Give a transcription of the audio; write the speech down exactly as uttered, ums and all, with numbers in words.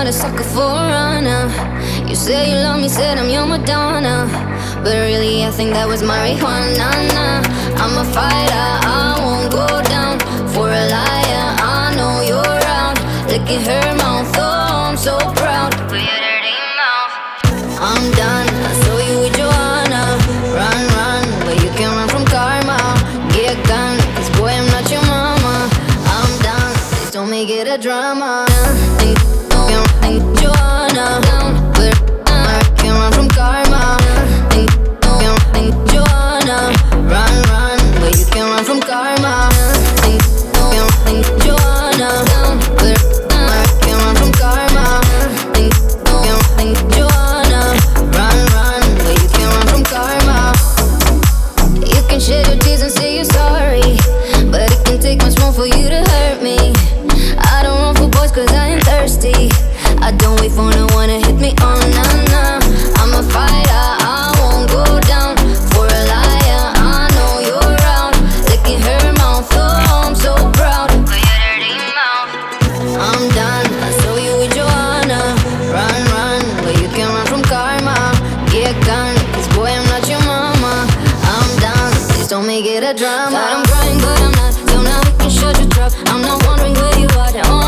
a sucker for a runner. You say you love me, said I'm your Madonna, but really I think that was marijuana. I'm a fighter, I won't go down for a liar. I know you're out, look at her mouth, oh I'm so proud. With your dirty mouth, I'm done. I saw you with Joanna. Run, run, but you can run from karma. Get a gun, cause boy I'm not your mama. I'm done, please don't make it a drama. And, and, and Joanna, but I can run from karma. And, and, and Joanna, run, run, but you can run from karma. And, and, and Joanna, but I can run from karma. And, and, and Joanna, run, run, but you can run from karma. You can shed your tears and say you're sorry, but it can take much more for you to hurt me. I don't run for boys cause I ain't thirsty. I don't wait for no one to hit me on, nah, nah. I'm a fighter, I won't go down for a liar. I know you're out, look at her mouth, oh I'm so proud. With your dirty mouth, I'm done. I saw you with Joanna. Run, run, but you can run from karma. Get a gun, cause boy I'm not your mama. I'm done, please don't make it a drama. God, I'm crying but I'm not, so now we can shut your trap. I'm not wondering where you are,